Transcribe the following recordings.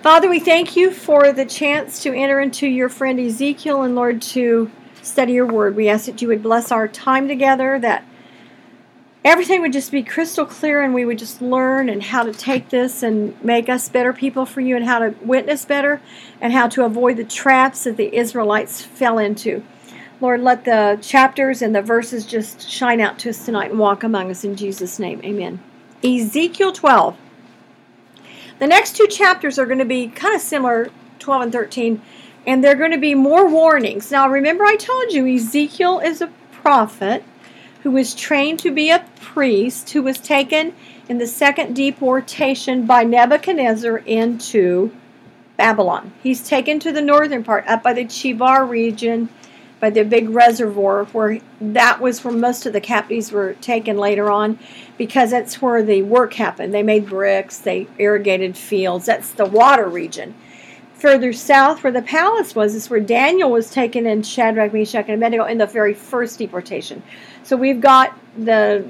Father, we thank you for the chance to enter into your friend Ezekiel and, Lord, to study your word. We ask that you would bless our time together, that everything would just be crystal clear and we would just learn and how to take this and make us better people for you and how to witness better and how to avoid the traps that the Israelites fell into. Lord, let the chapters and the verses just shine out to us tonight and walk among us in Jesus' name. Amen. Ezekiel 12. The next two chapters are going to be kind of similar, 12 and 13, and they're going to be more warnings. Now, remember I told you Ezekiel is a prophet who was trained to be a priest, who was taken in the second deportation by Nebuchadnezzar into Babylon. He's taken to the northern part, up by the Chebar region, by the big reservoir, where that was where most of the captives were taken later on, because that's where the work happened. They made bricks, they irrigated fields. That's the water region. Further south, where the palace was, is where Daniel was taken in Shadrach, Meshach, and Abednego in the very first deportation. So we've got the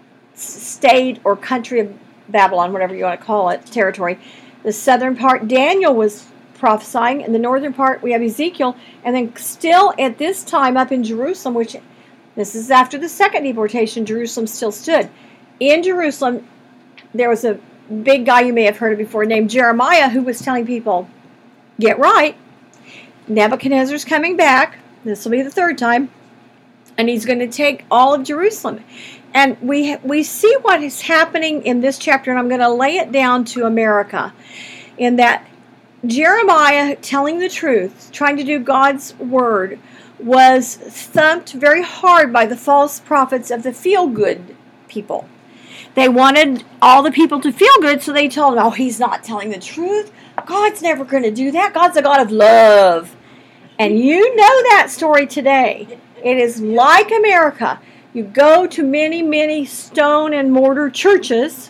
state or country of Babylon, whatever you want to call it, territory. The southern part, Daniel was prophesying. In the northern part, we have Ezekiel. And then still at this time up in Jerusalem, which this is after the second deportation, Jerusalem still stood. In Jerusalem, there was a big guy you may have heard of before named Jeremiah who was telling people, get right. Nebuchadnezzar's coming back. This will be the third time. And he's going to take all of Jerusalem. And we see what is happening in this chapter, and I'm going to lay it down to America, in that Jeremiah, telling the truth, trying to do God's word, was thumped very hard by the false prophets of the feel-good people. They wanted all the people to feel good, so they told him, oh, he's not telling the truth. God's never going to do that. God's a God of love. And you know that story today. It is like America. You go to many, many stone and mortar churches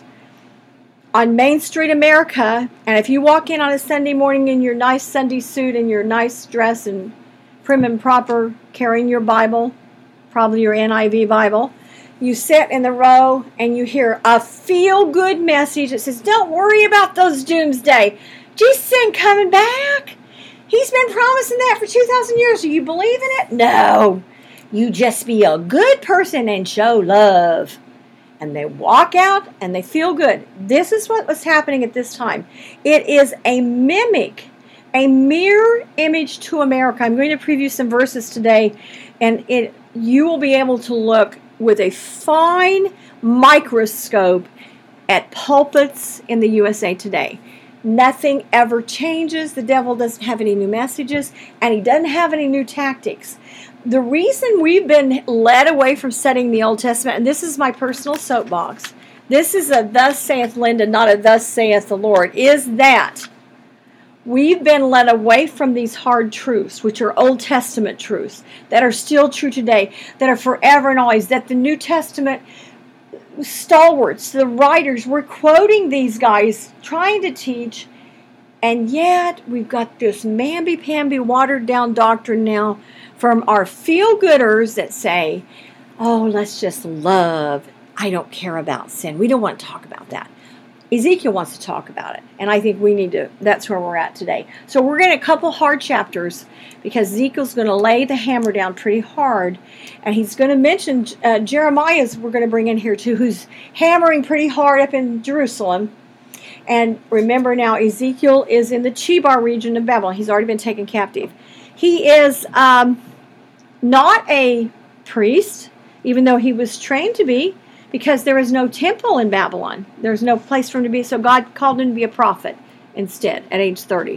on Main Street, America, and if you walk in on a Sunday morning in your nice Sunday suit and your nice dress and prim and proper, carrying your Bible, probably your NIV Bible, you sit in the row and you hear a feel-good message that says, don't worry about those doomsday. Jesus ain't coming back. He's been promising that for 2,000 years. Do you believe in it? No. You just be a good person and show love. And they walk out and they feel good. This is what was happening at this time. It is a mimic, a mirror image to America. I'm going to preview some verses today, and you will be able to look with a fine microscope at pulpits in the USA today. Nothing ever changes. The devil doesn't have any new messages, and he doesn't have any new tactics. The reason we've been led away from studying the Old Testament, and this is my personal soapbox, this is a thus saith Linda, not a thus saith the Lord, is that we've been led away from these hard truths, which are Old Testament truths, that are still true today, that are forever and always, that the New Testament stalwarts, the writers, were quoting these guys, trying to teach, and yet we've got this mamby-pamby, watered-down doctrine now from our feel-gooders that say, oh, let's just love. I don't care about sin. We don't want to talk about that. Ezekiel wants to talk about it, and I think we need to. That's where we're at today. So we're in a couple hard chapters because Ezekiel's going to lay the hammer down pretty hard, and he's going to mention Jeremiah's we're going to bring in here too, who's hammering pretty hard up in Jerusalem. And remember now, Ezekiel is in the Chebar region of Babylon. He's already been taken captive. He is not a priest, even though he was trained to be, because there is no temple in Babylon. There's no place for him to be, so God called him to be a prophet instead at age 30.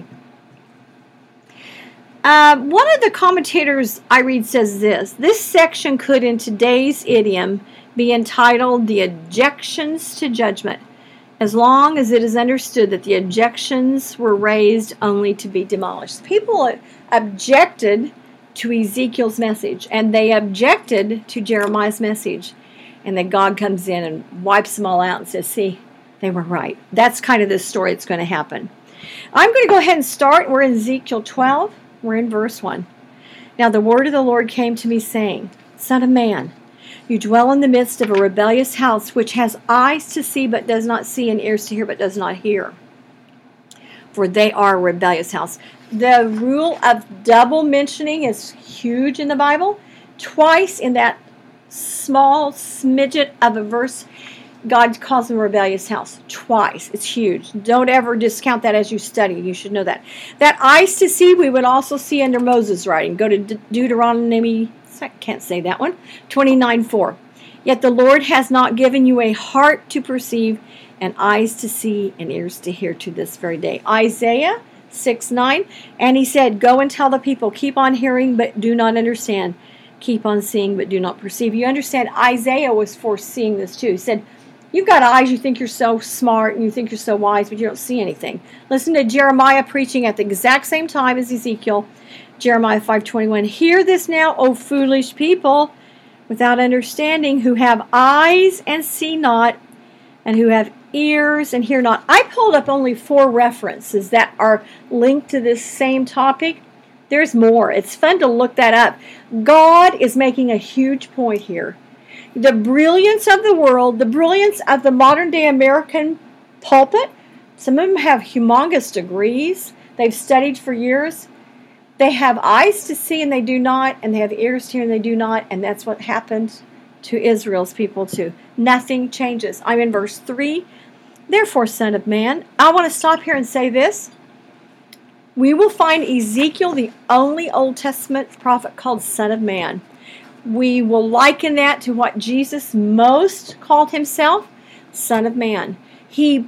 One of the commentators I read says this section could, in today's idiom, be entitled The Objections to Judgment, as long as it is understood that the objections were raised only to be demolished. People objected to Ezekiel's message, and they objected to Jeremiah's message. And then God comes in and wipes them all out and says, see, they were right. That's kind of the story that's going to happen. I'm going to go ahead and start. We're in Ezekiel 12. We're in verse 1. Now the word of the Lord came to me, saying, Son of man, you dwell in the midst of a rebellious house, which has eyes to see but does not see, and ears to hear but does not hear. for they are a rebellious house. The rule of double mentioning is huge in the Bible. Twice in that small smidget of a verse, God calls them a rebellious house. Twice. It's huge. Don't ever discount that as you study. You should know that. That eyes to see, we would also see under Moses' writing. Go to Deuteronomy, I can't say that one, 29:4. Yet the Lord has not given you a heart to perceive, and eyes to see, and ears to hear to this very day. Isaiah 6:9. And he said, go and tell the people, keep on hearing, but do not understand. Keep on seeing, but do not perceive. You understand, Isaiah was foreseeing this too. He said, you've got eyes, you think you're so smart, and you think you're so wise, but you don't see anything. Listen to Jeremiah preaching at the exact same time as Ezekiel. Jeremiah 5:21. Hear this now, O foolish people, without understanding, who have eyes and see not, and who have ears and hear not. I pulled up only 4 references that are linked to this same topic. There's more. It's fun to look that up. God is making a huge point here. The brilliance of the world, the brilliance of the modern day American pulpit, some of them have humongous degrees. They've studied for years. They have eyes to see and they do not, and they have ears to hear and they do not, and that's what happened to Israel's people too. Nothing changes. I'm in verse 3. Therefore, son of man, I want to stop here and say this. We will find Ezekiel the only Old Testament prophet called son of man. We will liken that to what Jesus most called himself, son of man. He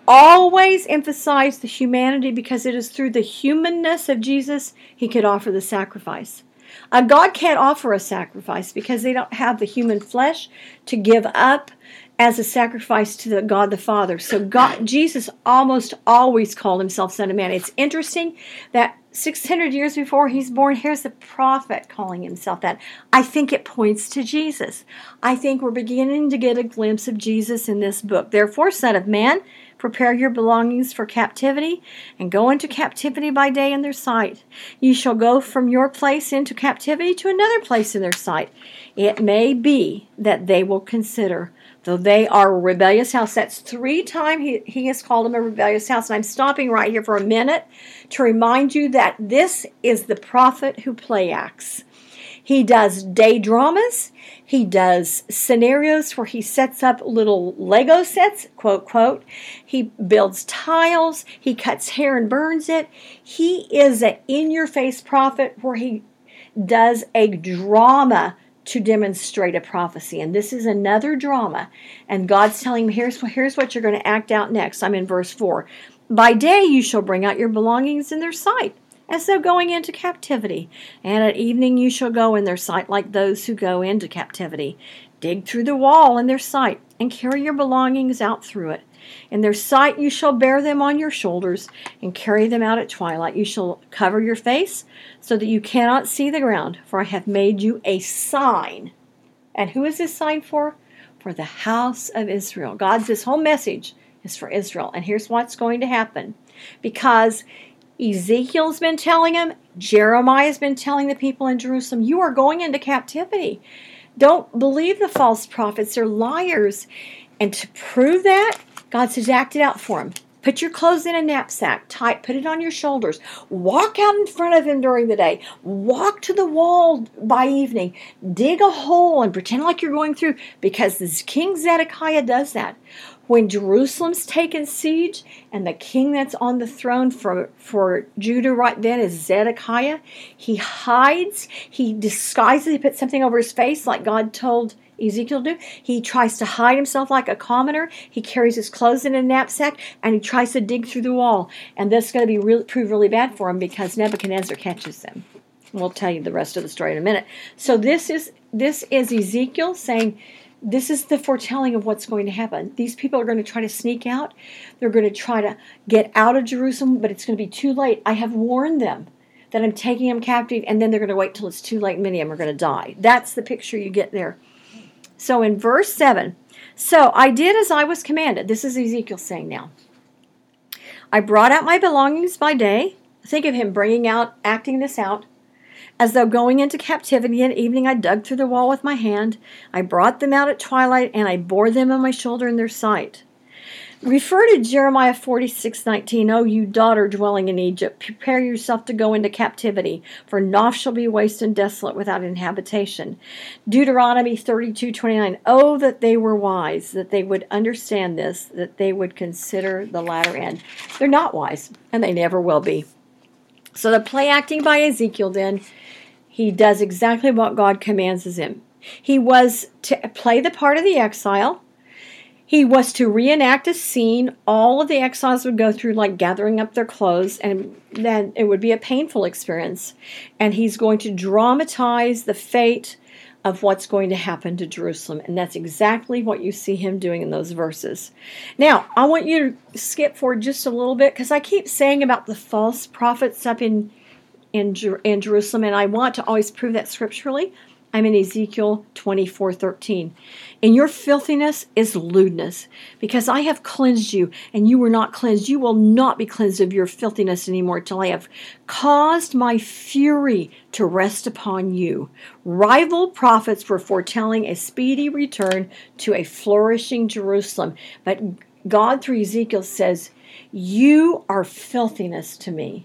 always emphasized the humanity because it is through the humanness of Jesus he could offer the sacrifice. God can't offer a sacrifice because they don't have the human flesh to give up as a sacrifice to the God the Father. So Jesus almost always called himself Son of Man. It's interesting that 600 years before he's born, here's a prophet calling himself that. I think it points to Jesus. I think we're beginning to get a glimpse of Jesus in this book. Therefore, Son of Man, prepare your belongings for captivity, and go into captivity by day in their sight. You shall go from your place into captivity to another place in their sight. It may be that they will consider, though they are a rebellious house. That's 3 times he has called them a rebellious house. And I'm stopping right here for a minute to remind you that this is the prophet who play acts. He does day dramas. He does scenarios where he sets up little Lego sets, quote, quote. He builds tiles. He cuts hair and burns it. He is an in-your-face prophet where he does a drama to demonstrate a prophecy. And this is another drama. And God's telling him, here's what you're going to act out next. I'm in verse 4. By day you shall bring out your belongings in their sight, as though going into captivity. And at evening you shall go in their sight like those who go into captivity. Dig through the wall in their sight, and carry your belongings out through it. In their sight you shall bear them on your shoulders, and carry them out at twilight. You shall cover your face, so that you cannot see the ground, for I have made you a sign. And who is this sign for? For the house of Israel. This whole message is for Israel. And here's what's going to happen. Because Ezekiel's been telling him, Jeremiah's been telling the people in Jerusalem, you are going into captivity. Don't believe the false prophets. They're liars. And to prove that, God says, act it out for him. Put your clothes in a knapsack, put it on your shoulders. Walk out in front of him during the day. Walk to the wall by evening. Dig a hole and pretend like you're going through, because this King Zedekiah does that. When Jerusalem's taken siege and the king that's on the throne for Judah right then is Zedekiah, he hides, he disguises, he puts something over his face like God told Ezekiel to do. He tries to hide himself like a commoner. He carries his clothes in a knapsack, and he tries to dig through the wall. And this is going to be prove really bad for him because Nebuchadnezzar catches them. We'll tell you the rest of the story in a minute. So this is Ezekiel saying, this is the foretelling of what's going to happen. These people are going to try to sneak out. They're going to try to get out of Jerusalem, but it's going to be too late. I have warned them that I'm taking them captive, and then they're going to wait till it's too late. Many of them are going to die. That's the picture you get there. So in verse 7, so I did as I was commanded. This is Ezekiel saying now. I brought out my belongings by day. Think of him acting this out. As though going into captivity, at evening I dug through the wall with my hand. I brought them out at twilight, and I bore them on my shoulder in their sight. Refer to Jeremiah 46:19. O you daughter dwelling in Egypt, prepare yourself to go into captivity, for Noph shall be waste and desolate without inhabitation. Deuteronomy 32:29. Oh, that they were wise, that they would understand this, that they would consider the latter end. They're not wise, and they never will be. So the play acting by Ezekiel, then, he does exactly what God commands him. He was to play the part of the exile. He was to reenact a scene all of the exiles would go through, like gathering up their clothes, and then it would be a painful experience. And he's going to dramatize the fate of what's going to happen to Jerusalem. And that's exactly what you see him doing in those verses. Now, I want you to skip forward just a little bit, because I keep saying about the false prophets up in Jerusalem, and I want to always prove that scripturally. I'm in Ezekiel 24:13. In your filthiness is lewdness, because I have cleansed you, and you were not cleansed. You will not be cleansed of your filthiness anymore till I have caused my fury to rest upon you. Rival prophets were foretelling a speedy return to a flourishing Jerusalem. But God, through Ezekiel, says, you are filthiness to me.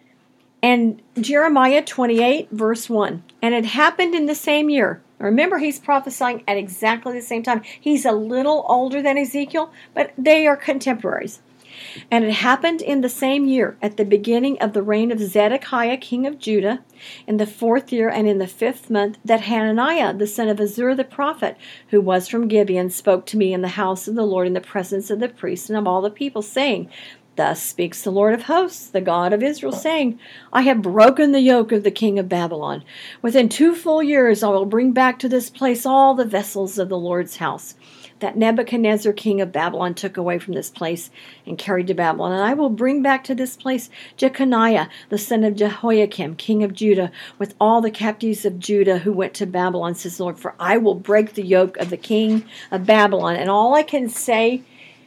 And Jeremiah 28, verse 1. And it happened in the same year. Remember, he's prophesying at exactly the same time. He's a little older than Ezekiel, but they are contemporaries. And it happened in the same year, at the beginning of the reign of Zedekiah, king of Judah, in the 4th year and in the 5th month, that Hananiah, the son of Azur the prophet, who was from Gibeon, spoke to me in the house of the Lord in the presence of the priests and of all the people, saying, Thus speaks the Lord of hosts, the God of Israel, saying, I have broken the yoke of the king of Babylon. Within 2 full years I will bring back to this place all the vessels of the Lord's house that Nebuchadnezzar, king of Babylon, took away from this place and carried to Babylon. And I will bring back to this place Jeconiah, the son of Jehoiakim, king of Judah, with all the captives of Judah who went to Babylon, says the Lord. For I will break the yoke of the king of Babylon. And all I can say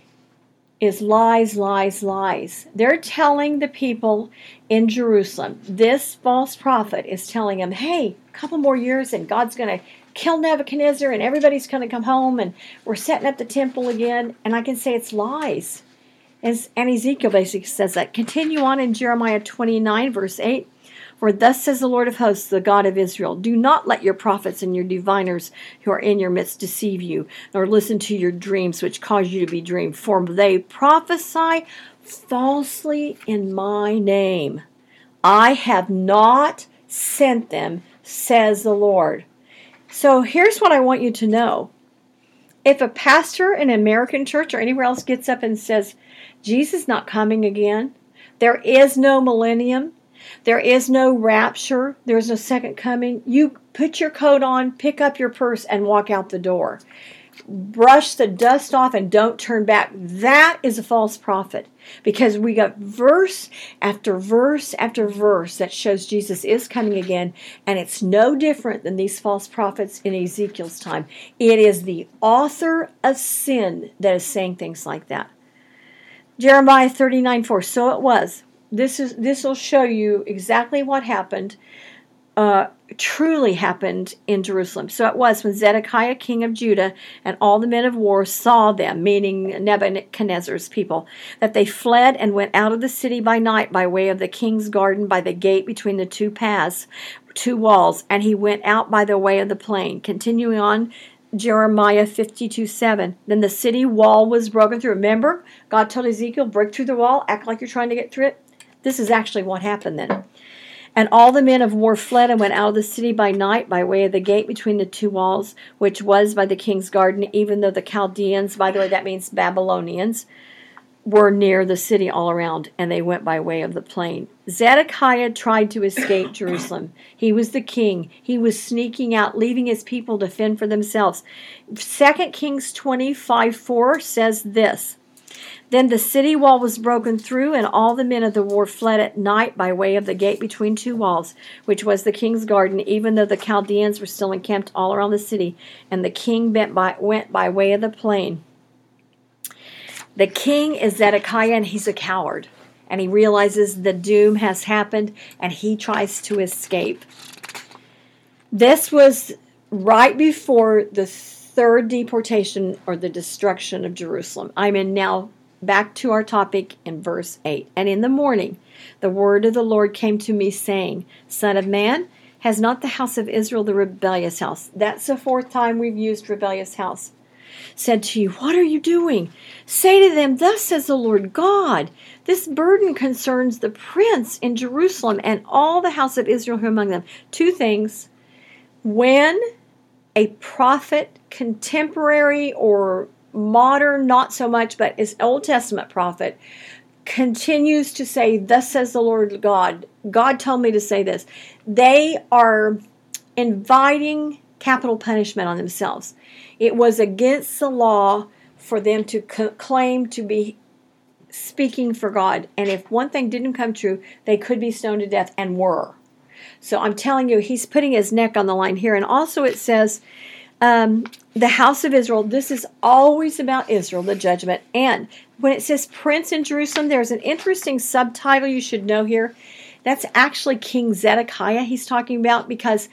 is lies, lies, lies. They're telling the people in Jerusalem, this false prophet is telling them, hey, a couple more years and God's going to kill Nebuchadnezzar and everybody's going to come home and we're setting up the temple again. And I can say it's lies. And Ezekiel basically says that. Continue on in Jeremiah 29, verse 8. For thus says the Lord of hosts, the God of Israel, do not let your prophets and your diviners who are in your midst deceive you, nor listen to your dreams which cause you to be dreamed. For they prophesy falsely in my name. I have not sent them, says the Lord. So here's what I want you to know. If a pastor in an American church or anywhere else gets up and says, Jesus is not coming again, there is no millennium, there is no rapture, there's no second coming, you put your coat on, pick up your purse, and walk out the door. Brush the dust off and don't turn back. That is a false prophet, because we got verse after verse after verse that shows Jesus is coming again, and it's no different than these false prophets in Ezekiel's time. It is the author of sin that is saying things like that. Jeremiah 39:4. So it was. This will show you exactly what happened. Truly happened in Jerusalem. So it was when Zedekiah, king of Judah, and all the men of war saw them, meaning Nebuchadnezzar's people, that they fled and went out of the city by night by way of the king's garden, by the gate between the 2 paths, 2 walls, and he went out by the way of the plain. Continuing on, Jeremiah 52:7. Then the city wall was broken through. Remember, God told Ezekiel, break through the wall, act like you're trying to get through it. This is actually what happened then. And all the men of war fled and went out of the city by night by way of the gate between the 2 walls, which was by the king's garden, even though the Chaldeans, by the way, that means Babylonians, were near the city all around, and they went by way of the plain. Zedekiah tried to escape Jerusalem. He was the king. He was sneaking out, leaving his people to fend for themselves. 2 Kings 25:4 says this. Then the city wall was broken through, and all the men of the war fled at night by way of the gate between 2 walls, which was the king's garden, even though the Chaldeans were still encamped all around the city, and the king went by way of the plain. The king is Zedekiah, and he's a coward, and he realizes the doom has happened, and he tries to escape. This was right before the 3rd deportation, or the destruction of Jerusalem. I'm in now back to our topic in verse 8. And in the morning, the word of the Lord came to me, saying, Son of man, has not the house of Israel the rebellious house? That's the fourth time we've used rebellious house. Said to you, what are you doing? Say to them, thus says the Lord God, this burden concerns the prince in Jerusalem and all the house of Israel who are among them. Two things. When a prophet, contemporary or modern, not so much, but is Old Testament prophet, continues to say, thus says the Lord God, God told me to say this, they are inviting capital punishment on themselves. It was against the law for them to claim to be speaking for God. And if one thing didn't come true, they could be stoned to death, and were. So I'm telling you, he's putting his neck on the line here. And also it says, the house of Israel, this is always about Israel, the judgment. And when it says prince in Jerusalem, there's an interesting subtitle you should know here. That's actually King Zedekiah he's talking about, because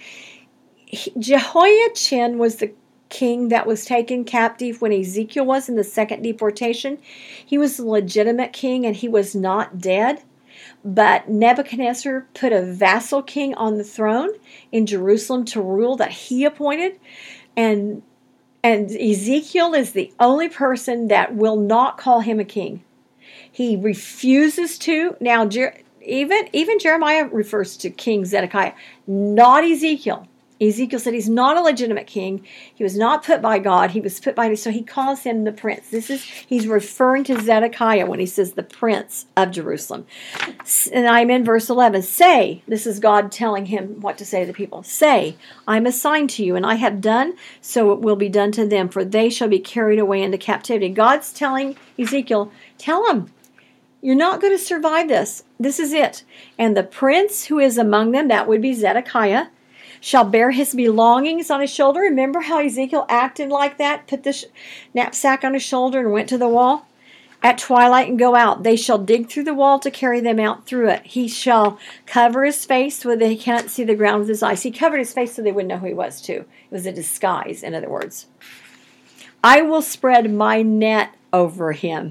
Jehoiachin was the king that was taken captive when Ezekiel was in the second deportation. He was the legitimate king and he was not dead. But Nebuchadnezzar put a vassal king on the throne in Jerusalem to rule that he appointed. And Ezekiel is the only person that will not call him a king. He refuses to. Now, even Jeremiah refers to King Zedekiah, not Ezekiel. Ezekiel said he's not a legitimate king. He was not put by God. He was put by, so he calls him the prince. He's referring to Zedekiah when he says the prince of Jerusalem. And I'm in verse 11. Say, this is God telling him what to say to the people. Say, I'm assigned to you, and I have done, so it will be done to them, for they shall be carried away into captivity. God's telling Ezekiel, tell them, you're not going to survive this. This is it. And the prince who is among them, that would be Zedekiah, shall bear his belongings on his shoulder. Remember how Ezekiel acted like that? Put the knapsack on his shoulder and went to the wall at twilight and go out. They shall dig through the wall to carry them out through it. He shall cover his face so they cannot see the ground with his eyes. He covered his face so they wouldn't know who he was too. It was a disguise, in other words. I will spread my net over him.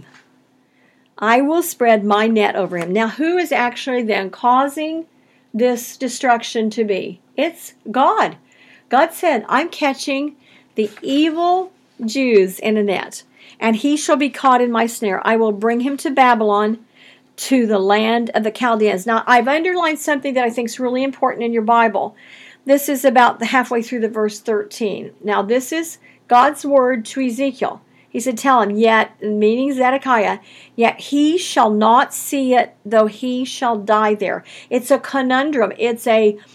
I will spread my net over him. Now, who is actually then causing this destruction to be? It's God. God said, I'm catching the evil Jews in a net, and he shall be caught in my snare. I will bring him to Babylon, to the land of the Chaldeans. Now, I've underlined something that I think is really important in your Bible. This is about halfway through the verse 13. Now, this is God's word to Ezekiel. He said, tell him, yet, meaning Zedekiah, yet he shall not see it, though he shall die there. It's a conundrum. It's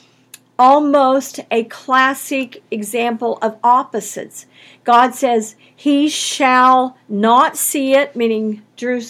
almost a classic example of opposites. God says, he shall not see it, meaning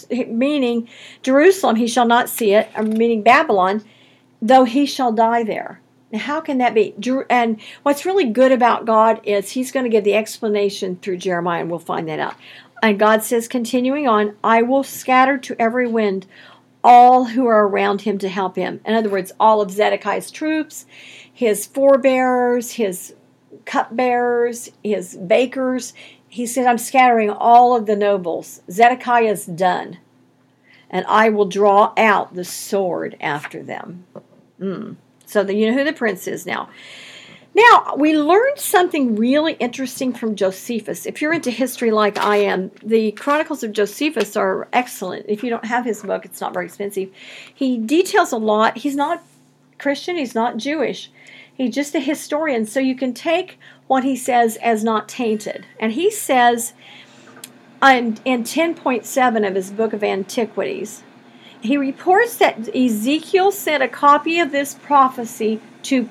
Jerusalem, he shall not see it, or meaning Babylon, though he shall die there. Now, how can that be? And what's really good about God is he's going to give the explanation through Jeremiah, and we'll find that out. And God says, continuing on, I will scatter to every wind all who are around him to help him. In other words, all of Zedekiah's troops, his forebearers, his cupbearers, his bakers. He said, I'm scattering all of the nobles. Zedekiah's done. And I will draw out the sword after them. So you know who the prince is now. Now, we learned something really interesting from Josephus. If you're into history like I am, the Chronicles of Josephus are excellent. If you don't have his book, it's not very expensive. He details a lot. He's not Christian. He's not Jewish. He's just a historian. So you can take what he says as not tainted. And he says in 10.7 of his book of Antiquities, he reports that Ezekiel sent a copy of this prophecy to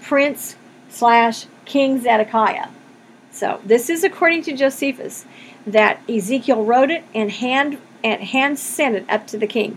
Prince/King Zedekiah. So this is according to Josephus, that Ezekiel wrote it and hand sent it up to the king.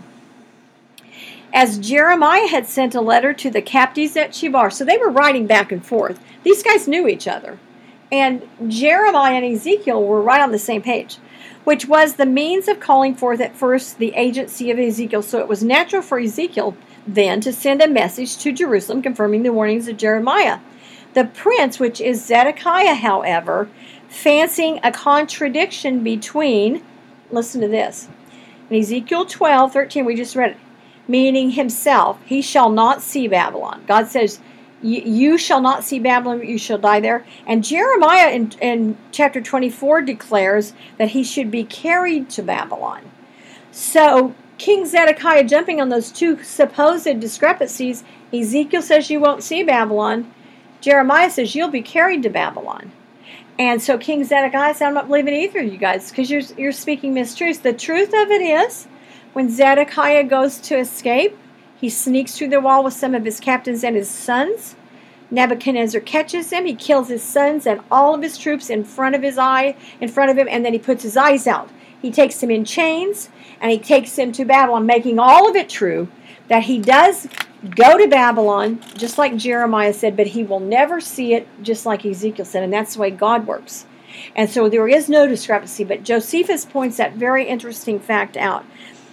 As Jeremiah had sent a letter to the captives at Shebar. So they were writing back and forth. These guys knew each other. And Jeremiah and Ezekiel were right on the same page, which was the means of calling forth at first the agency of Ezekiel. So it was natural for Ezekiel then to send a message to Jerusalem confirming the warnings of Jeremiah. The prince, which is Zedekiah, however, fancying a contradiction between, listen to this, In Ezekiel 12:13, we just read it, meaning himself, he shall not see Babylon. God says, you shall not see Babylon, you shall die there. And Jeremiah in chapter 24 declares that he should be carried to Babylon. So King Zedekiah jumping on those two supposed discrepancies, Ezekiel says you won't see Babylon. Jeremiah says you'll be carried to Babylon. And so King Zedekiah said, I'm not believing either of you guys because you're speaking mistruths. The truth of it is, when Zedekiah goes to escape, he sneaks through the wall with some of his captains and his sons. Nebuchadnezzar catches him. He kills his sons and all of his troops in front of him, and then he puts his eyes out. He takes him in chains, and he takes him to Babylon, making all of it true, that he does go to Babylon, just like Jeremiah said, but he will never see it, just like Ezekiel said, and that's the way God works. And so there is no discrepancy, but Josephus points that very interesting fact out.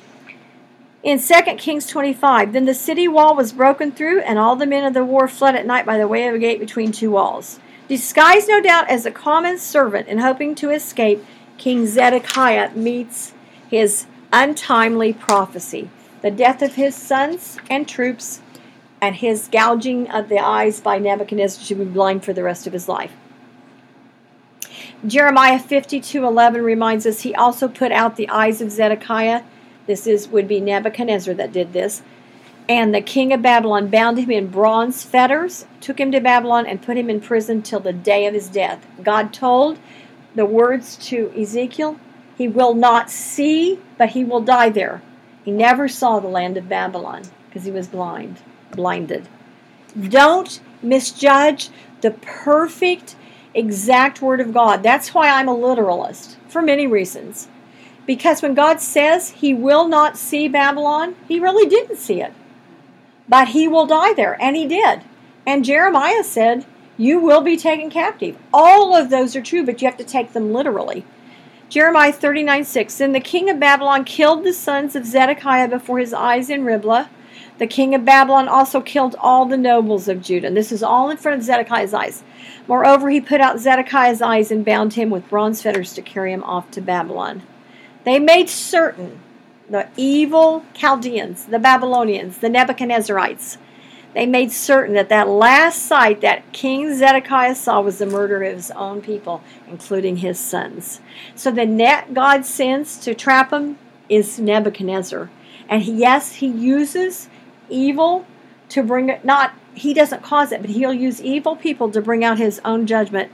In 2 Kings 25, then the city wall was broken through, and all the men of the war fled at night by the way of a gate between two walls. Disguised, no doubt, as a common servant and hoping to escape, King Zedekiah meets his untimely prophecy, the death of his sons and troops, and his gouging of the eyes by Nebuchadnezzar to be blind for the rest of his life. Jeremiah 52:11 reminds us he also put out the eyes of Zedekiah. Would be Nebuchadnezzar that did this. And the king of Babylon bound him in bronze fetters, took him to Babylon, and put him in prison till the day of his death. God told the words to Ezekiel, he will not see, but he will die there. He never saw the land of Babylon because he was blinded. Don't misjudge the perfect, exact word of God. That's why I'm a literalist, for many reasons. Because when God says he will not see Babylon, he really didn't see it. But he will die there, and he did. And Jeremiah said, you will be taken captive. All of those are true, but you have to take them literally. Jeremiah 39:6, then the king of Babylon killed the sons of Zedekiah before his eyes in Riblah. The king of Babylon also killed all the nobles of Judah. And this is all in front of Zedekiah's eyes. Moreover, he put out Zedekiah's eyes and bound him with bronze fetters to carry him off to Babylon. They made certain, the evil Chaldeans, the Babylonians, the Nebuchadnezzarites, they made certain that last sight that King Zedekiah saw was the murder of his own people, including his sons. So the net God sends to trap him is Nebuchadnezzar. And he uses evil to bring it, he doesn't cause it, but he'll use evil people to bring out his own judgment.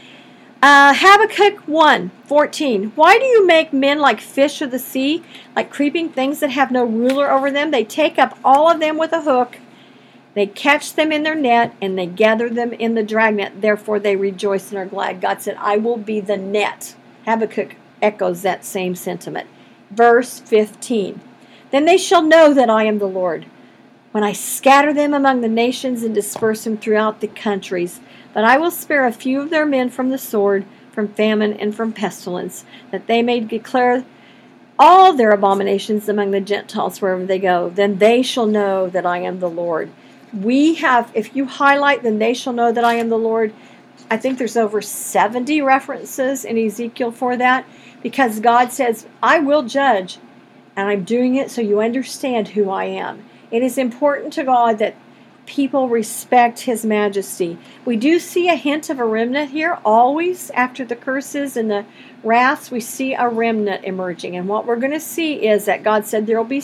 Habakkuk 1:14. Why do you make men like fish of the sea, like creeping things that have no ruler over them? They take up all of them with a hook. They catch them in their net, and they gather them in the dragnet. Therefore they rejoice and are glad. God said, I will be the net. Habakkuk echoes that same sentiment. Verse 15. Then they shall know that I am the Lord, when I scatter them among the nations and disperse them throughout the countries. But I will spare a few of their men from the sword, from famine, and from pestilence, that they may declare all their abominations among the Gentiles wherever they go. Then they shall know that I am the Lord. If you highlight, then they shall know that I am the Lord. I think there's over 70 references in Ezekiel for that, because God says, I will judge, and I'm doing it so you understand who I am. It is important to God that people respect his majesty. We do see a hint of a remnant here. Always after the curses and the wraths, we see a remnant emerging. And what we're going to see is that God said there will be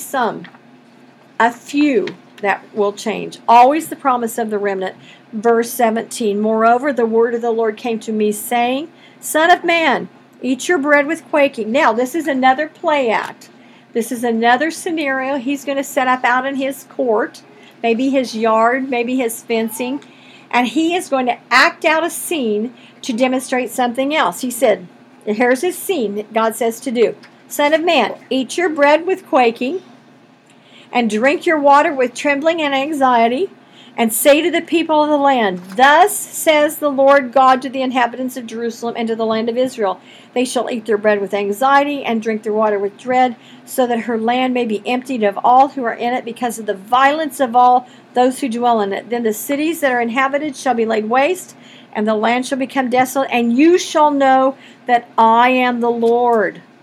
a few that will change. Always the promise of the remnant. Verse 17, moreover, the word of the Lord came to me, saying, Son of man, eat your bread with quaking. Now, this is another play act. This is another scenario he's going to set up out in his court, maybe his yard, maybe his fencing, and he is going to act out a scene to demonstrate something else. He said, here's his scene that God says to do. Son of man, eat your bread with quaking, and drink your water with trembling and anxiety, and say to the people of the land, Thus says the Lord God to the inhabitants of Jerusalem and to the land of Israel, they shall eat their bread with anxiety and drink their water with dread, so that her land may be emptied of all who are in it because of the violence of all those who dwell in it. Then the cities that are inhabited shall be laid waste, and the land shall become desolate, and you shall know that I am the Lord.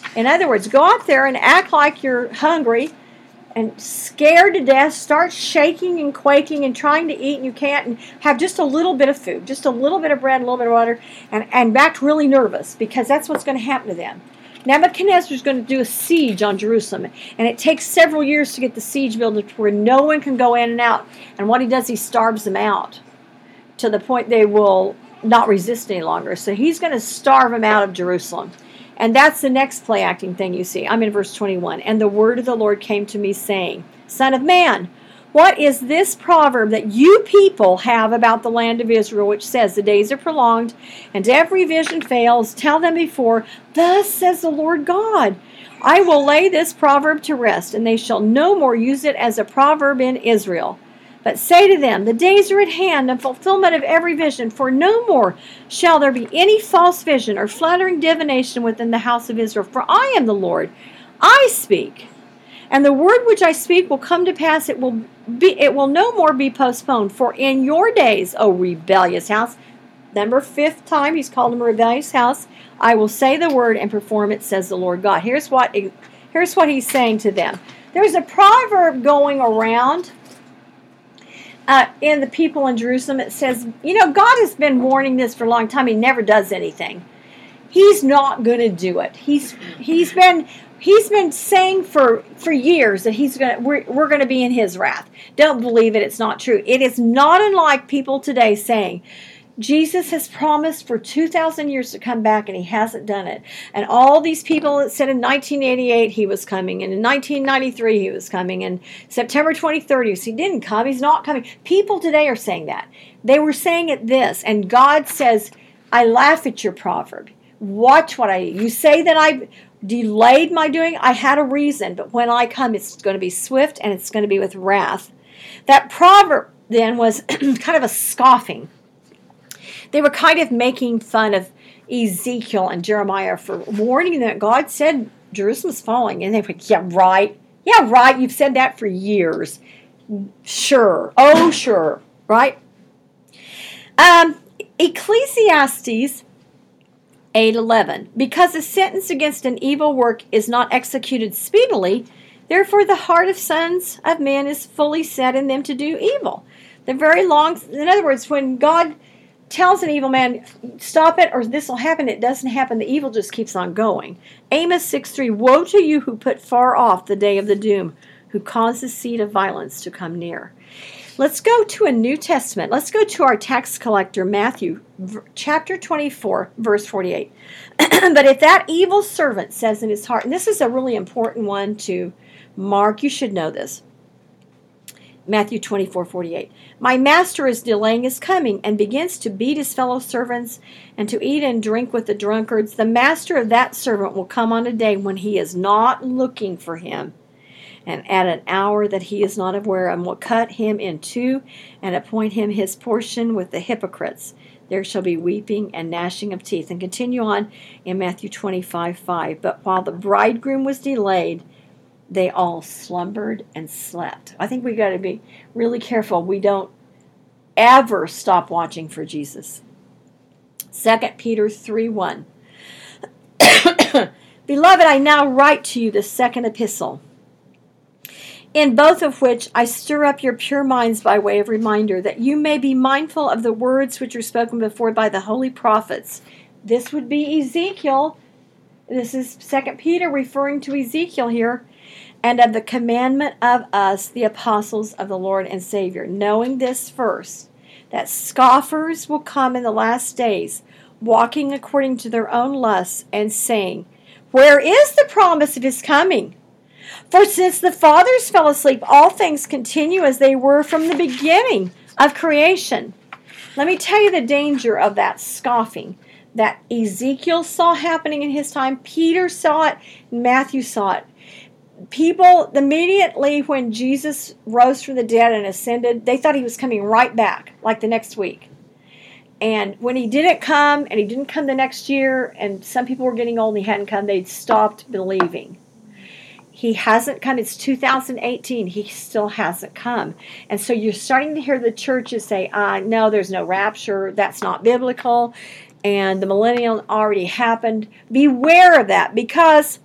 In other words, go out there and act like you're hungry and scared to death, start shaking and quaking and trying to eat and you can't, and have just a little bit of food, just a little bit of bread, a little bit of water, and act really nervous, because that's what's going to happen to them. Nebuchadnezzar is going to do a siege on Jerusalem, and it takes several years to get the siege built to where no one can go in and out. And what he does, he starves them out to the point they will not resist any longer. So he's going to starve them out of Jerusalem. And that's the next play acting thing you see. I'm in verse 21. And the word of the Lord came to me, saying, Son of man, what is this proverb that you people have about the land of Israel, which says, the days are prolonged, and every vision fails? Tell them before, thus says the Lord God, I will lay this proverb to rest, and they shall no more use it as a proverb in Israel. But say to them, the days are at hand, and fulfillment of every vision, for no more shall there be any false vision or flattering divination within the house of Israel. For I am the Lord, I speak. And the word which I speak will come to pass, it will no more be postponed. For in your days, O rebellious house, number 5th time he's called them a rebellious house, I will say the word and perform it, says the Lord God. Here's what he's saying to them. There's a proverb going around in the people in Jerusalem. It says, God has been warning this for a long time. He never does anything. He's not going to do it. He's been saying for years that we're going to be in his wrath. Don't believe it. It's not true. It is not unlike people today saying, Jesus has promised for 2,000 years to come back, and he hasn't done it. And all these people that said in 1988 he was coming, and in 1993 he was coming, and September 2030 he didn't come, he's not coming. People today are saying that. They were saying it this, and God says, I laugh at your proverb. Watch what I do. You say that I delayed my doing. I had a reason, but when I come, it's going to be swift, and it's going to be with wrath. That proverb then was kind of a scoffing. They were kind of making fun of Ezekiel and Jeremiah for warning them that God said Jerusalem's falling. And they went, yeah, right. Yeah, right. You've said that for years. Sure. Oh, sure. Right? Ecclesiastes 8:11. Because a sentence against an evil work is not executed speedily, therefore the heart of sons of men is fully set in them to do evil. In other words, when God tells an evil man, stop it or this will happen, it doesn't happen. The evil just keeps on going. Amos 6:3, woe to you who put far off the day of the doom, who cause the seed of violence to come near. Let's go to a New Testament. Let's go to our tax collector, Matthew, chapter 24, verse 48. But if that evil servant says in his heart, and this is a really important one to mark, you should know this. Matthew 24:48. My master is delaying his coming, and begins to beat his fellow servants and to eat and drink with the drunkards. The master of that servant will come on a day when he is not looking for him, and at an hour that he is not aware of, and will cut him in two and appoint him his portion with the hypocrites. There shall be weeping and gnashing of teeth. And continue on in Matthew 25:5. But while the bridegroom was delayed, they all slumbered and slept. I think we got to be really careful we don't ever stop watching for Jesus. 2 Peter 3:1. Beloved, I now write to you the second epistle, in both of which I stir up your pure minds by way of reminder, that you may be mindful of the words which were spoken before by the holy prophets. This would be Ezekiel. This is 2 Peter referring to Ezekiel here. And of the commandment of us, the apostles of the Lord and Savior, knowing this first, that scoffers will come in the last days, walking according to their own lusts, and saying, where is the promise of his coming? For since the fathers fell asleep, all things continue as they were from the beginning of creation. Let me tell you the danger of that scoffing that Ezekiel saw happening in his time. Peter saw it, Matthew saw it. People, immediately when Jesus rose from the dead and ascended, they thought he was coming right back, like the next week. And when he didn't come, and he didn't come the next year, and some people were getting old and he hadn't come, they stopped believing. He hasn't come. It's 2018. He still hasn't come. And so you're starting to hear the churches say, no, there's no rapture. That's not biblical. And the millennium already happened. Beware of that, because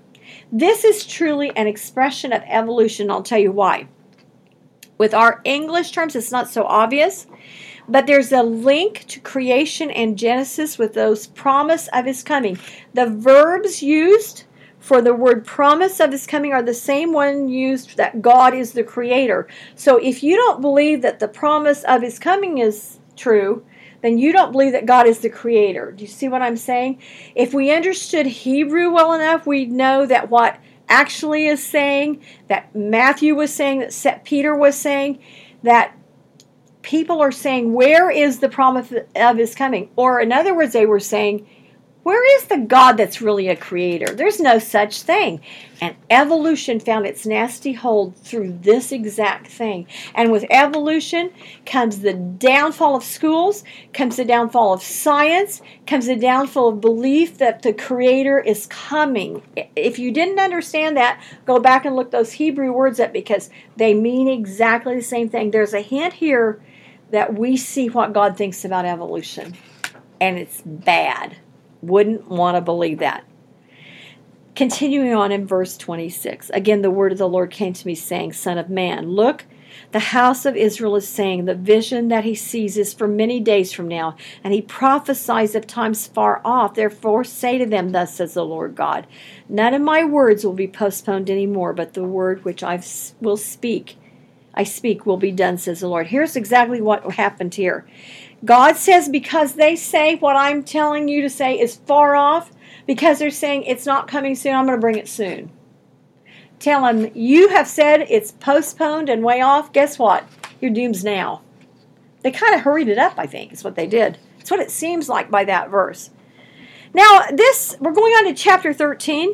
This is truly an expression of evolution. I'll tell you why. With our English terms, it's not so obvious, but there's a link to creation and Genesis with those promise of his coming. The verbs used for the word promise of his coming are the same one used that God is the creator. So if you don't believe that the promise of his coming is true, then you don't believe that God is the creator. Do you see what I'm saying? If we understood Hebrew well enough, we'd know that what actually is saying, that Matthew was saying, that Peter was saying, that people are saying, where is the promise of his coming? Or in other words, they were saying, where is the God that's really a creator? There's no such thing. And evolution found its nasty hold through this exact thing. And with evolution comes the downfall of schools, comes the downfall of science, comes the downfall of belief that the creator is coming. If you didn't understand that, go back and look those Hebrew words up because they mean exactly the same thing. There's a hint here that we see what God thinks about evolution. And it's bad. Wouldn't want to believe that. Continuing on in verse 26. Again, the word of the Lord came to me saying, Son of man, look, the house of Israel is saying the vision that he sees is for many days from now, and he prophesies of times far off. Therefore say to them, thus says the Lord God, none of my words will be postponed any more, but the word which I speak will be done, says the Lord. Here's exactly what happened here. God says because they say what I'm telling you to say is far off, because they're saying it's not coming soon, I'm going to bring it soon. Tell them, you have said it's postponed and way off. Guess what? Your doom's now. They kind of hurried it up, I think, is what they did. It's what it seems like by that verse. Now, we're going on to chapter 13.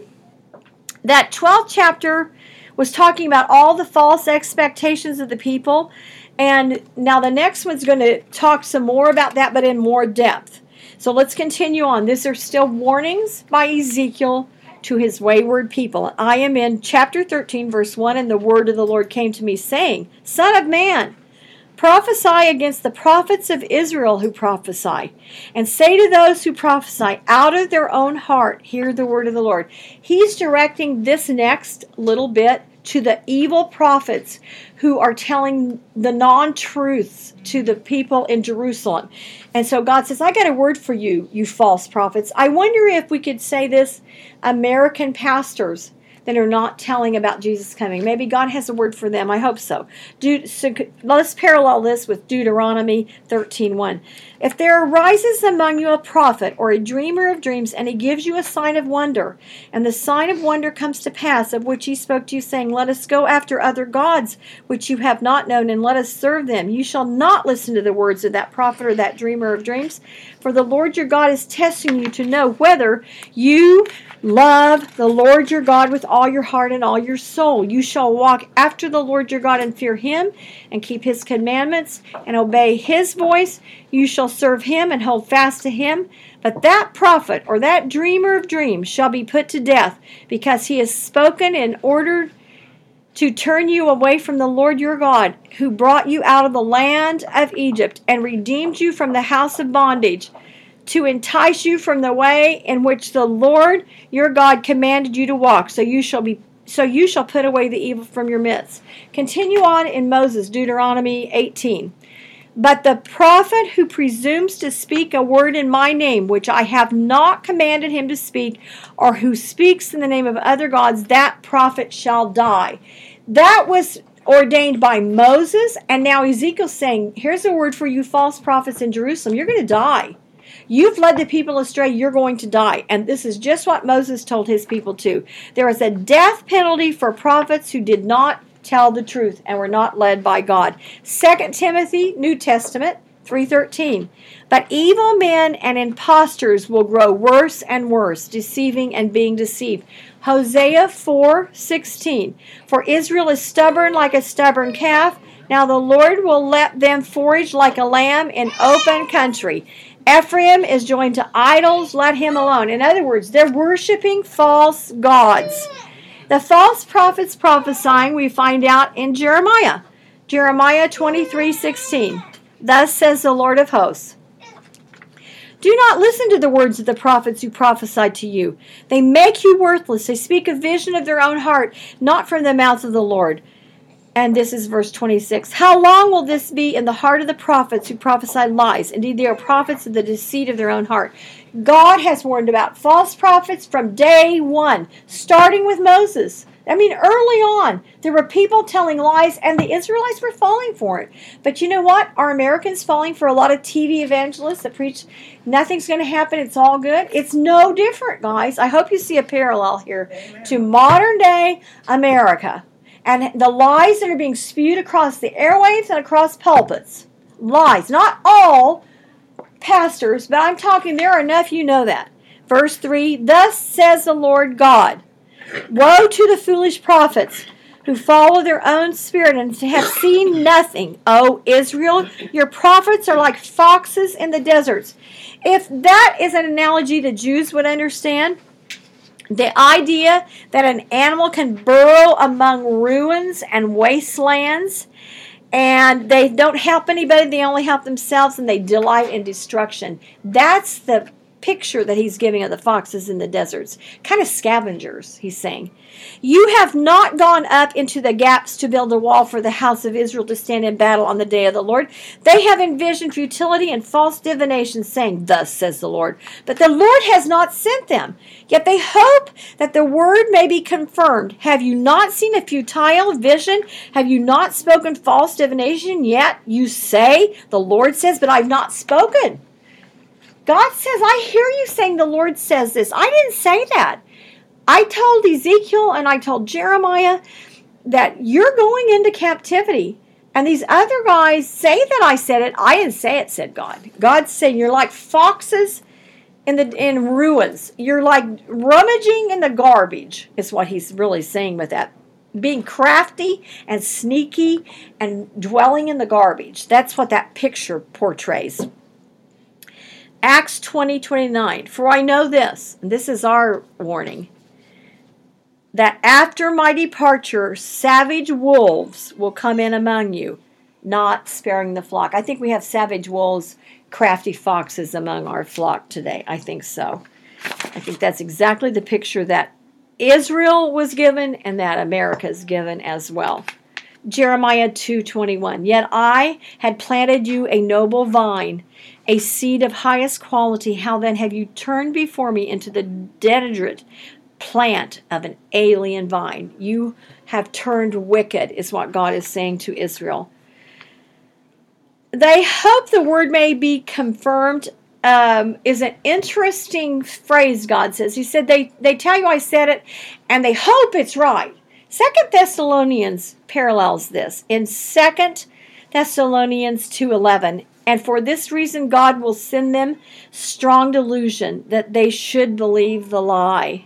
That 12th chapter was talking about all the false expectations of the people. And now the next one's going to talk some more about that, but in more depth. So let's continue on. These are still warnings by Ezekiel to his wayward people. I am in chapter 13, verse 1, and the word of the Lord came to me, saying, Son of man, prophesy against the prophets of Israel who prophesy, and say to those who prophesy out of their own heart, hear the word of the Lord. He's directing this next little bit to the evil prophets who are telling the non-truths to the people in Jerusalem. And so God says, I got a word for you, you false prophets. I wonder if we could say this, American pastors that are not telling about Jesus coming. Maybe God has a word for them. I hope so. So let's parallel this with Deuteronomy 13:1. If there arises among you a prophet or a dreamer of dreams, and he gives you a sign of wonder, and the sign of wonder comes to pass, of which he spoke to you, saying, Let us go after other gods, which you have not known, and let us serve them. You shall not listen to the words of that prophet or that dreamer of dreams, for the Lord your God is testing you to know whether you love the Lord your God with all your heart and all your soul. You shall walk after the Lord your God and fear him and keep his commandments and obey his voice. You shall serve him and hold fast to him. But that prophet or that dreamer of dreams shall be put to death, because he has spoken in order to turn you away from the Lord your God, who brought you out of the land of Egypt and redeemed you from the house of bondage, to entice you from the way in which the Lord your God commanded you to walk. So you shall put away the evil from your midst. Continue on in Moses, Deuteronomy 18. But the prophet who presumes to speak a word in my name, which I have not commanded him to speak, or who speaks in the name of other gods, that prophet shall die. That was ordained by Moses, and now Ezekiel's saying, here's a word for you false prophets in Jerusalem. You're going to die. You've led the people astray. You're going to die. And this is just what Moses told his people too. There is a death penalty for prophets who did not tell the truth and were not led by God. 2 Timothy, New Testament, 3:13. But evil men and impostors will grow worse and worse, deceiving and being deceived. Hosea 4:16. For Israel is stubborn like a stubborn calf. Now the Lord will let them forage like a lamb in open country. Ephraim is joined to idols, let him alone. In other words, they're worshiping false gods. The false prophets prophesying we find out in Jeremiah. Jeremiah 23:16. Thus says the Lord of hosts, Do not listen to the words of the prophets who prophesied to you. They make you worthless. They speak a vision of their own heart, not from the mouth of the Lord. And this is verse 26. How long will this be in the heart of the prophets who prophesy lies? Indeed, they are prophets of the deceit of their own heart. God has warned about false prophets from day one, starting with Moses. I mean, early on, there were people telling lies, and the Israelites were falling for it. But you know what? Are Americans falling for a lot of TV evangelists that preach nothing's going to happen, it's all good? It's no different, guys. I hope you see a parallel here to modern day America and the lies that are being spewed across the airwaves and across pulpits. Lies. Not all pastors, but I'm talking, there are enough, you know that. Verse 3, thus says the Lord God, woe to the foolish prophets who follow their own spirit and have seen nothing. O Israel, your prophets are like foxes in the deserts. If that is an analogy the Jews would understand, the idea that an animal can burrow among ruins and wastelands, and they don't help anybody, they only help themselves, and they delight in destruction. That's the picture that he's giving of the foxes in the deserts. Kind of scavengers, he's saying. You have not gone up into the gaps to build a wall for the house of Israel to stand in battle on the day of the Lord. They have envisioned futility and false divination, saying, thus says the Lord. But the Lord has not sent them. Yet they hope that the word may be confirmed. Have you not seen a futile vision? Have you not spoken false divination? Yet you say, the Lord says, but I've not spoken. God says, I hear you saying the Lord says this. I didn't say that. I told Ezekiel and I told Jeremiah that you're going into captivity. And these other guys say that I said it. I didn't say it, said God. God's saying you're like foxes in ruins. You're like rummaging in the garbage, is what he's really saying with that. Being crafty and sneaky and dwelling in the garbage. That's what that picture portrays. Acts 20:29. For I know this, and this is our warning, that after my departure, savage wolves will come in among you, not sparing the flock. I think we have savage wolves, crafty foxes among our flock today. I think so. I think that's exactly the picture that Israel was given and that America is given as well. Jeremiah 2:21. Yet I had planted you a noble vine, a seed of highest quality. How then have you turned before me into the degenerate plant of an alien vine? You have turned wicked, is what God is saying to Israel. They hope the word may be confirmed. Is an interesting phrase, God says. He said, they tell you I said it, and they hope it's right. 2 Thessalonians parallels this in 2 Thessalonians 2:11. And for this reason God will send them strong delusion that they should believe the lie.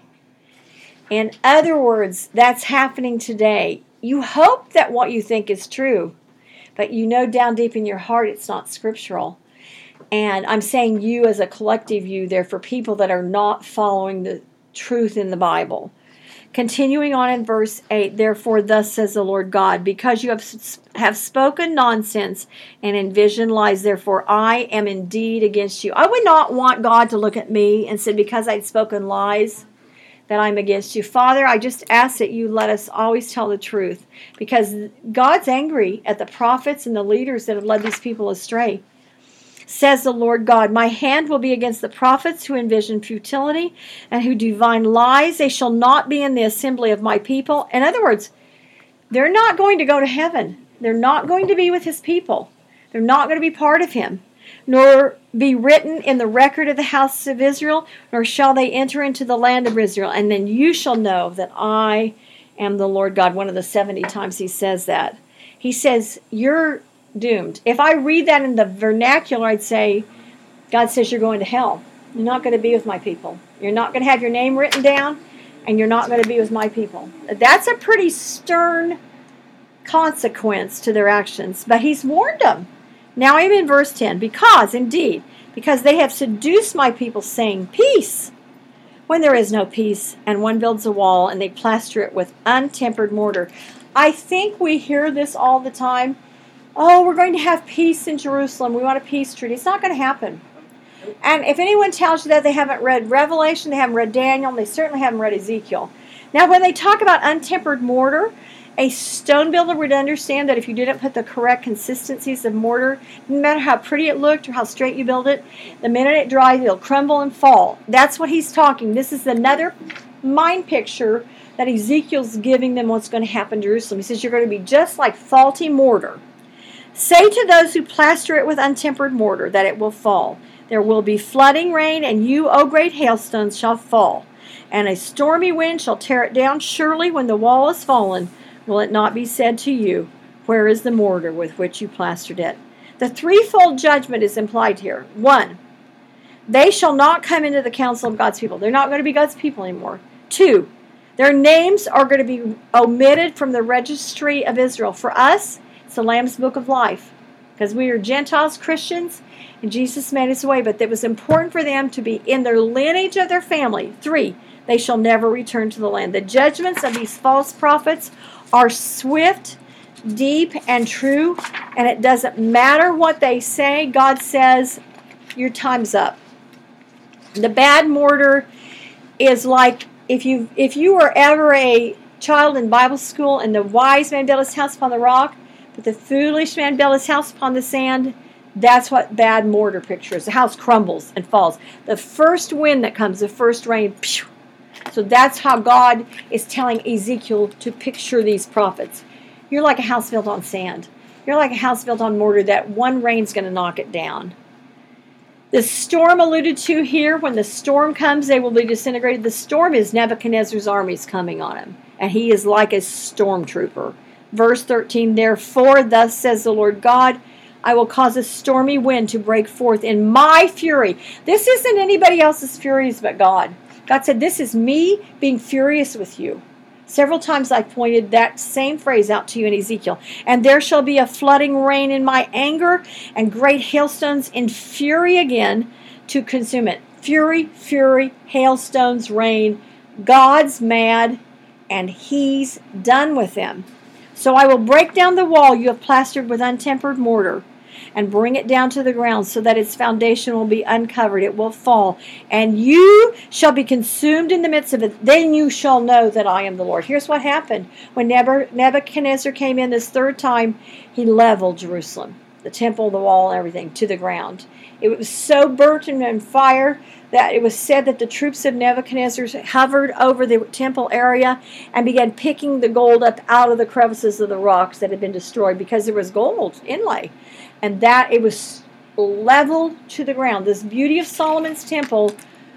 In other words, that's happening today. You hope that what you think is true, but you know down deep in your heart it's not scriptural. And I'm saying you as a collective you there for people that are not following the truth in the Bible. Continuing on in verse 8, therefore thus says the Lord God, because you have spoken nonsense and envisioned lies, therefore I am indeed against you. I would not want God to look at me and say, because I'd spoken lies, that I'm against you. Father, I just ask that you let us always tell the truth, because God's angry at the prophets and the leaders that have led these people astray. Says the Lord God, my hand will be against the prophets who envision futility and who divine lies. They shall not be in the assembly of my people. In other words, they're not going to go to heaven. They're not going to be with his people. They're not going to be part of him, nor be written in the record of the house of Israel, nor shall they enter into the land of Israel. And then you shall know that I am the Lord God. One of the 70 times he says that. He says, you're doomed. If I read that in the vernacular, I'd say, God says you're going to hell. You're not going to be with my people. You're not going to have your name written down, and you're not going to be with my people. That's a pretty stern consequence to their actions. But he's warned them. Now I'm in verse 10. Because they have seduced my people, saying, peace, when there is no peace, and one builds a wall, and they plaster it with untempered mortar. I think we hear this all the time. Oh, we're going to have peace in Jerusalem. We want a peace treaty. It's not going to happen. And if anyone tells you that, they haven't read Revelation, they haven't read Daniel, and they certainly haven't read Ezekiel. Now, when they talk about untempered mortar, a stone builder would understand that if you didn't put the correct consistencies of mortar, no matter how pretty it looked or how straight you build it, the minute it dries, it'll crumble and fall. That's what he's talking. This is another mind picture that Ezekiel's giving them what's going to happen in Jerusalem. He says, you're going to be just like faulty mortar. Say to those who plaster it with untempered mortar that it will fall. There will be flooding rain, and you, O great hailstones, shall fall. And a stormy wind shall tear it down. Surely when the wall is fallen, will it not be said to you, where is the mortar with which you plastered it? The threefold judgment is implied here. 1, they shall not come into the council of God's people. They're not going to be God's people anymore. 2, their names are going to be omitted from the registry of Israel. For us, it's the Lamb's Book of Life, because we are Gentiles, Christians, and Jesus made us away. But it was important for them to be in their lineage of their family. 3, they shall never return to the land. The judgments of these false prophets are swift, deep, and true, and it doesn't matter what they say. God says, your time's up. The bad mortar is like if you were ever a child in Bible school and the wise man built his house upon the rock, but the foolish man built his house upon the sand. That's what bad mortar pictures. The house crumbles and falls. The first wind that comes, the first rain, phew. So that's how God is telling Ezekiel to picture these prophets. You're like a house built on sand. You're like a house built on mortar that one rain's going to knock it down. The storm alluded to here, when the storm comes, they will be disintegrated. The storm is Nebuchadnezzar's armies coming on him, and he is like a stormtrooper. Verse 13, therefore, thus says the Lord God, I will cause a stormy wind to break forth in my fury. This isn't anybody else's furies but God. God said, this is me being furious with you. Several times I've pointed that same phrase out to you in Ezekiel. And there shall be a flooding rain in my anger, and great hailstones in fury again to consume it. Fury, fury, hailstones, rain. God's mad, and he's done with them. So I will break down the wall you have plastered with untempered mortar, and bring it down to the ground, so that its foundation will be uncovered. It will fall, and you shall be consumed in the midst of it. Then you shall know that I am the Lord. Here's what happened. When Nebuchadnezzar came in this third time, he leveled Jerusalem, the temple, the wall, everything, to the ground. It was so burnt in fire that it was said that the troops of Nebuchadnezzar hovered over the temple area and began picking the gold up out of the crevices of the rocks that had been destroyed, because there was gold inlay. And that it was leveled to the ground. This beauty of Solomon's temple,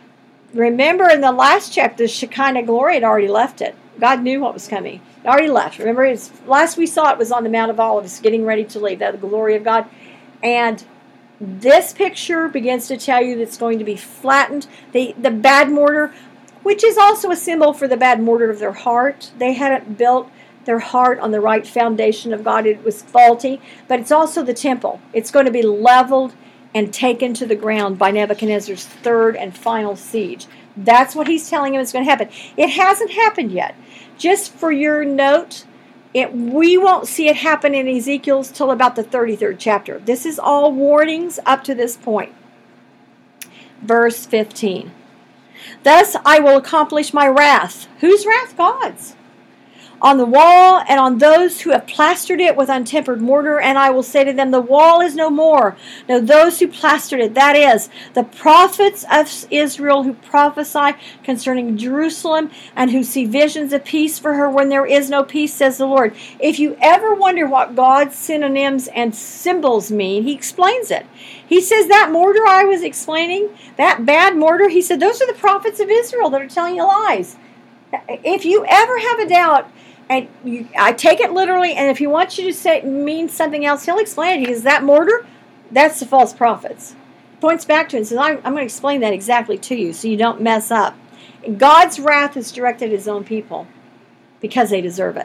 remember in the last chapter, the Shekinah glory had already left it. God knew what was coming. It already left. Remember, last we saw it was on the Mount of Olives, getting ready to leave. That the glory of God. And this picture begins to tell you that it's going to be flattened. The bad mortar, which is also a symbol for the bad mortar of their heart. They hadn't built their heart on the right foundation of God. It was faulty. But it's also the temple. It's going to be leveled and taken to the ground by Nebuchadnezzar's third and final siege. That's what he's telling him is going to happen. It hasn't happened yet. Just for your note, we won't see it happen in Ezekiel's till about the 33rd chapter. This is all warnings up to this point. Verse 15. Thus I will accomplish my wrath. Whose wrath? God's. On the wall and on those who have plastered it with untempered mortar, and I will say to them, the wall is no more. No, those who plastered it, that is, the prophets of Israel who prophesy concerning Jerusalem and who see visions of peace for her when there is no peace, says the Lord. If you ever wonder what God's synonyms and symbols mean, he explains it. He says that mortar I was explaining, that bad mortar, he said, those are the prophets of Israel that are telling you lies. If you ever have a doubt, and I take it literally, and if he wants you to say mean something else, he'll explain it. He says, that mortar, that's the false prophets. Points back to it and says, I'm going to explain that exactly to you so you don't mess up. God's wrath is directed at his own people because they deserve it.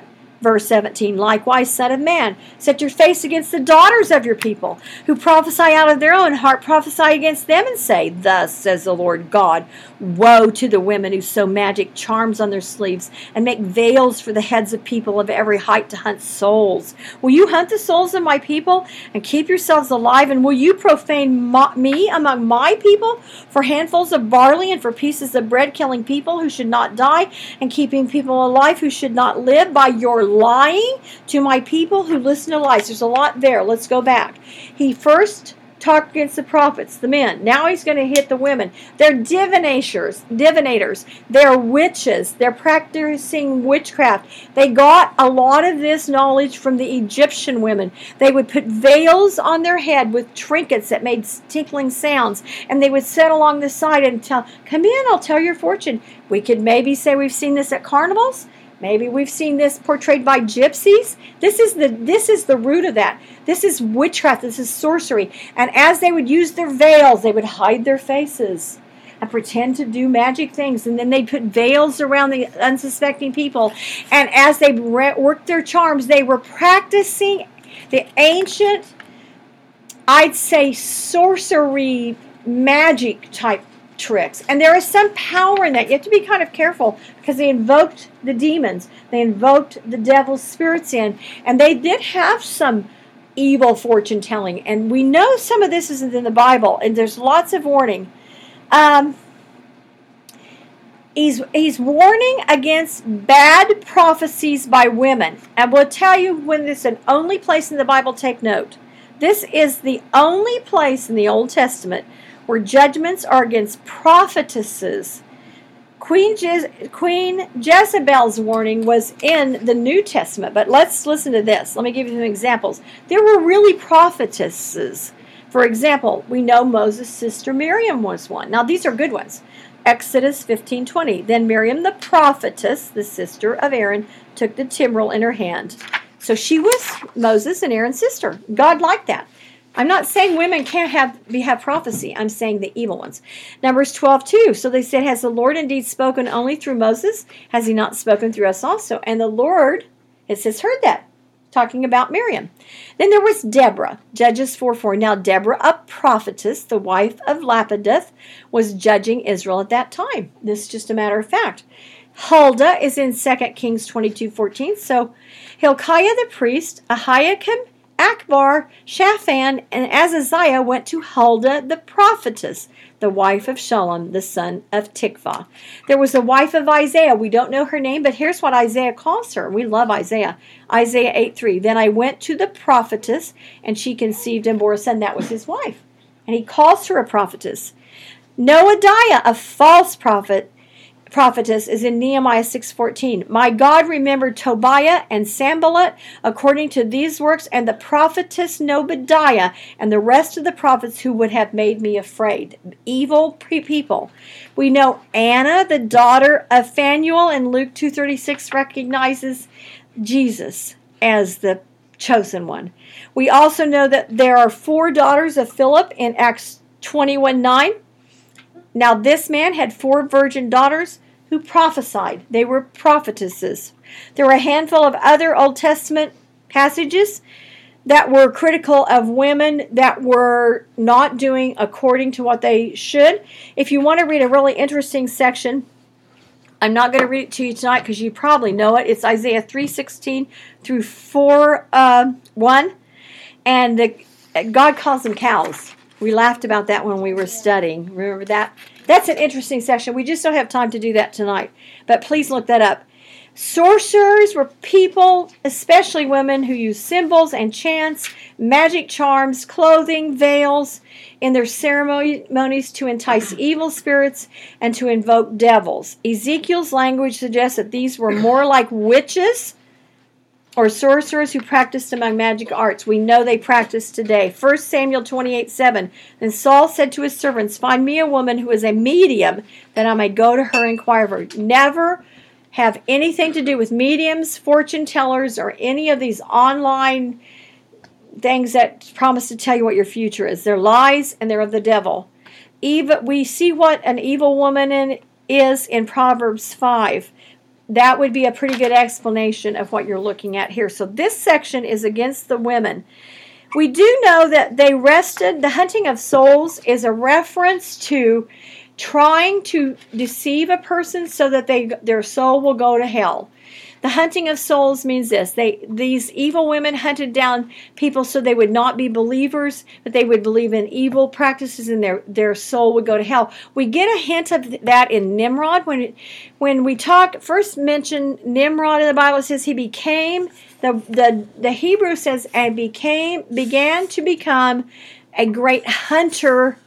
Verse 17, likewise, son of man, set your face against the daughters of your people, who prophesy out of their own heart, prophesy against them, and say, thus says the Lord God, woe to the women who sew magic charms on their sleeves, and make veils for the heads of people of every height to hunt souls. Will you hunt the souls of my people, and keep yourselves alive, and will you profane me among my people, for handfuls of barley, and for pieces of bread, killing people who should not die, and keeping people alive who should not live, by your lying to my people who listen to lies? There's a lot there. Let's go back. He first talked against the prophets, the men. Now he's going to hit the women. They're divinators. They're witches. They're practicing witchcraft. They got a lot of this knowledge from the Egyptian women. They would put veils on their head with trinkets that made tinkling sounds, and they would sit along the side and tell, come in, I'll tell your fortune. We could maybe say we've seen this at carnivals. Maybe we've seen this portrayed by gypsies. This is the root of that. This is witchcraft. This is sorcery. And as they would use their veils, they would hide their faces and pretend to do magic things. And then they'd put veils around the unsuspecting people. And as they worked their charms, they were practicing the ancient, I'd say, sorcery, magic type tricks. And there is some power in that. You have to be kind of careful, because they invoked the demons. They invoked the devil's spirits in. And they did have some evil fortune telling. And we know some of this isn't in the Bible. And there's lots of warning. He's warning against bad prophecies by women. And we'll tell you when this is an only place in the Bible, take note. This is the only place in the Old Testament where judgments are against prophetesses. Queen Jezebel's warning was in the New Testament, but let's listen to this. Let me give you some examples. There were really prophetesses. For example, we know Moses' sister Miriam was one. Now, these are good ones. Exodus 15:20. Then Miriam the prophetess, the sister of Aaron, took the timbrel in her hand. So she was Moses and Aaron's sister. God liked that. I'm not saying women can't have prophecy. I'm saying the evil ones. Numbers 12:2. So they said, has the Lord indeed spoken only through Moses? Has he not spoken through us also? And the Lord, it says, heard that. Talking about Miriam. Then there was Deborah. Judges 4:4. Now Deborah, a prophetess, the wife of Lapidoth, was judging Israel at that time. This is just a matter of fact. Huldah is in 2 Kings 22:14. So Hilkiah the priest, Ahikam, Akbar, Shaphan, and Azaziah went to Huldah the prophetess, the wife of Shallum, the son of Tikvah. There was a wife of Isaiah. We don't know her name, but here's what Isaiah calls her. We love Isaiah. Isaiah 8:3. Then I went to the prophetess, and she conceived and bore a son. That was his wife. And he calls her a prophetess. Noadiah, a false prophetess, is in Nehemiah 6:14. My God remembered Tobiah and Sanballat according to these works, and the prophetess Noadiah and the rest of the prophets who would have made me afraid. Evil people. We know Anna, the daughter of Phanuel, in Luke 2:36 recognizes Jesus as the chosen one. We also know that there are 4 daughters of Philip in Acts 21:9. Now this man had 4 virgin daughters who prophesied. They were prophetesses. There were a handful of other Old Testament passages that were critical of women that were not doing according to what they should. If you want to read a really interesting section, I'm not going to read it to you tonight because you probably know it. It's Isaiah 3:16 through 4:1. And God calls them cows. We laughed about that when we were studying. Remember that? That's an interesting section. We just don't have time to do that tonight. But please look that up. Sorcerers were people, especially women, who used symbols and chants, magic charms, clothing, veils in their ceremonies to entice evil spirits and to invoke devils. Ezekiel's language suggests that these were more like witches or sorcerers who practiced among magic arts. We know they practice today. 1 Samuel 28:7. Then Saul said to his servants, find me a woman who is a medium, that I may go to her and inquire of her. Never have anything to do with mediums, fortune tellers, or any of these online things that promise to tell you what your future is. They're lies and they're of the devil. We see what an evil woman is in Proverbs 5. that would be a pretty good explanation of what you're looking at here. So this section is against the women. We do know that they rested. The hunting of souls is a reference to trying to deceive a person so that their soul will go to hell. The hunting of souls means this. These evil women hunted down people so they would not be believers, but they would believe in evil practices and their soul would go to hell. We get a hint of that in Nimrod. When we first mention Nimrod in the Bible, it says he became, the Hebrew says, and began to become a great hunter.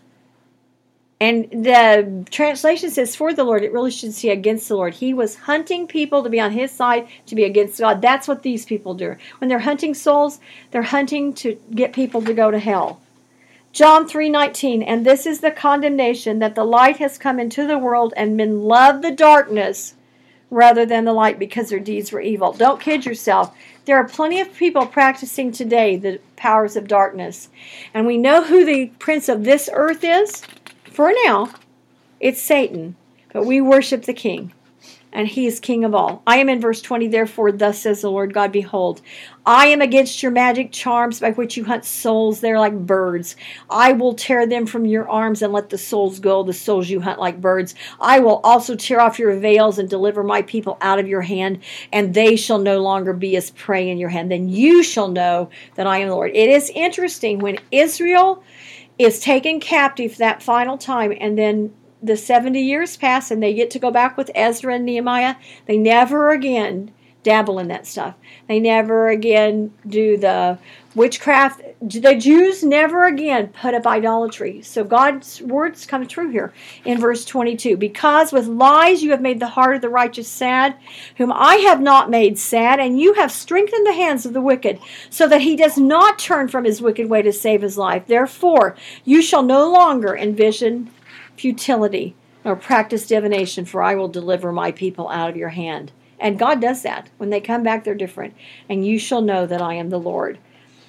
And the translation says for the Lord. It really should say against the Lord. He was hunting people to be on his side, to be against God. That's what these people do. When they're hunting souls, they're hunting to get people to go to hell. John 3:19, and this is the condemnation, that the light has come into the world, and men love the darkness rather than the light because their deeds were evil. Don't kid yourself. There are plenty of people practicing today the powers of darkness. And we know who the prince of this earth is. For now, it's Satan, but we worship the King, and he is King of all. I am in verse 20, therefore, thus says the Lord God, behold, I am against your magic charms by which you hunt souls. They're like birds. I will tear them from your arms and let the souls go, the souls you hunt like birds. I will also tear off your veils and deliver my people out of your hand, and they shall no longer be as prey in your hand. Then you shall know that I am the Lord. It is interesting when Israel is taken captive that final time, and then the 70 years pass and they get to go back with Ezra and Nehemiah. They never again dabble in that stuff. They never again do the witchcraft. The Jews never again put up idolatry. So God's words come true here in verse 22. Because with lies you have made the heart of the righteous sad, whom I have not made sad, and you have strengthened the hands of the wicked, so that he does not turn from his wicked way to save his life. Therefore you shall no longer envision futility or practice divination, for I will deliver my people out of your hand. And God does that. When they come back, they're different. And you shall know that I am the Lord.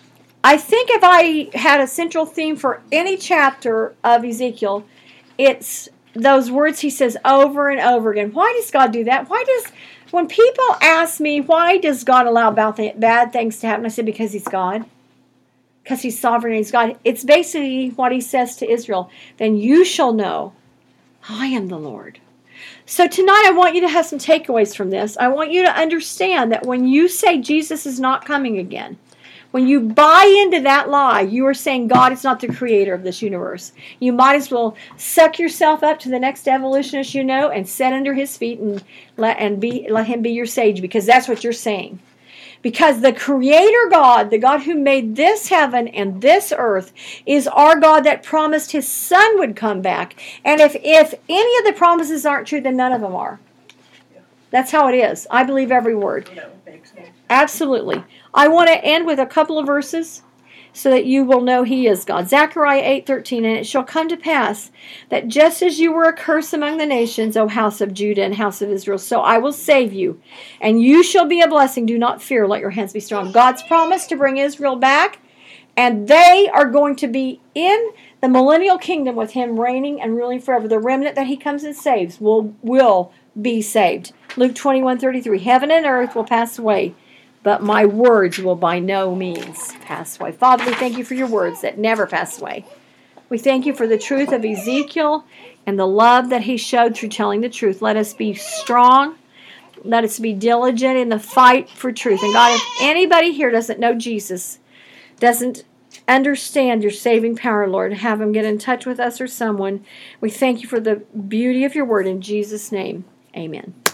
I think if I had a central theme for any chapter of Ezekiel, it's those words he says over and over again. Why does God do that? When people ask me, why does God allow bad things to happen? I said, because he's God. Because he's sovereign and he's God. It's basically what he says to Israel. Then you shall know I am the Lord. So tonight I want you to have some takeaways from this. I want you to understand that when you say Jesus is not coming again, when you buy into that lie, you are saying God is not the creator of this universe. You might as well suck yourself up to the next evolutionist you know and sit under his feet and let him be your sage, because that's what you're saying. Because the creator God, the God who made this heaven and this earth, is our God that promised his son would come back. And if any of the promises aren't true, then none of them are. That's how it is. I believe every word. Absolutely. I want to end with a couple of verses so that you will know he is God. Zechariah 8:13, and it shall come to pass that just as you were a curse among the nations, O house of Judah and house of Israel, so I will save you, and you shall be a blessing. Do not fear, let your hands be strong. God's promise to bring Israel back, and they are going to be in the millennial kingdom with him reigning and ruling forever. The remnant that he comes and saves will be saved. Luke 21:33, heaven and earth will pass away, but my words will by no means pass away. Father, we thank you for your words that never pass away. We thank you for the truth of Ezekiel and the love that he showed through telling the truth. Let us be strong. Let us be diligent in the fight for truth. And God, if anybody here doesn't know Jesus, doesn't understand your saving power, Lord, have him get in touch with us or someone. We thank you for the beauty of your word in Jesus' name. Amen.